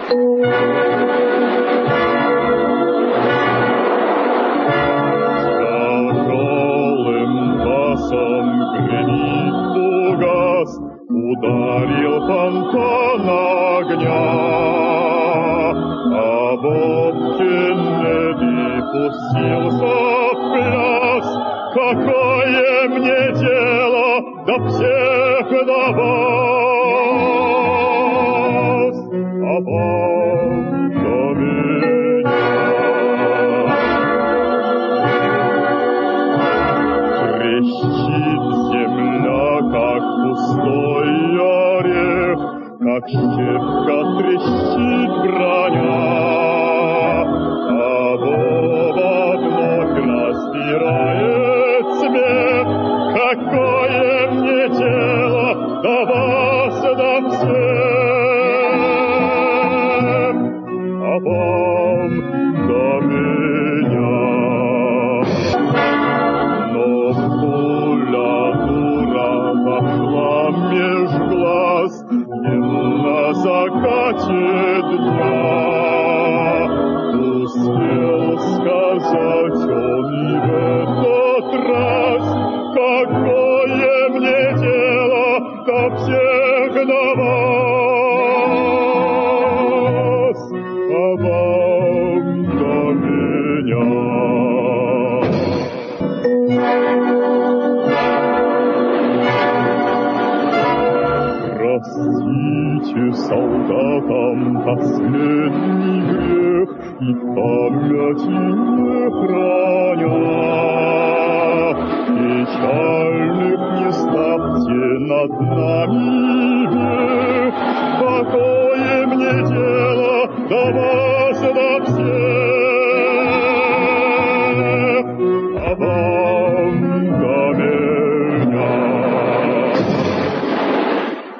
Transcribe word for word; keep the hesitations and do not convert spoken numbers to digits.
Ударил фонтан огня, а Боб Кеннеди пустился в пляс. Какое мне дело до всех до вас, а вам до меня? Трещит земля, как пустой орех, как щепка трещит броня, а Боба вновь раздирает смех. Какое мне дело до вас, до всех, а вам до меня? Но пуля дура вошла меж глаз, не на закате дня. Успел сказать он и в этот раз: какое мне дело до всех до вас, а вам до меня? Простите солдатам последний грех и памяти не храня. Печальных не ставьте над нами век. Какое мне дело до вас, до всех, а вам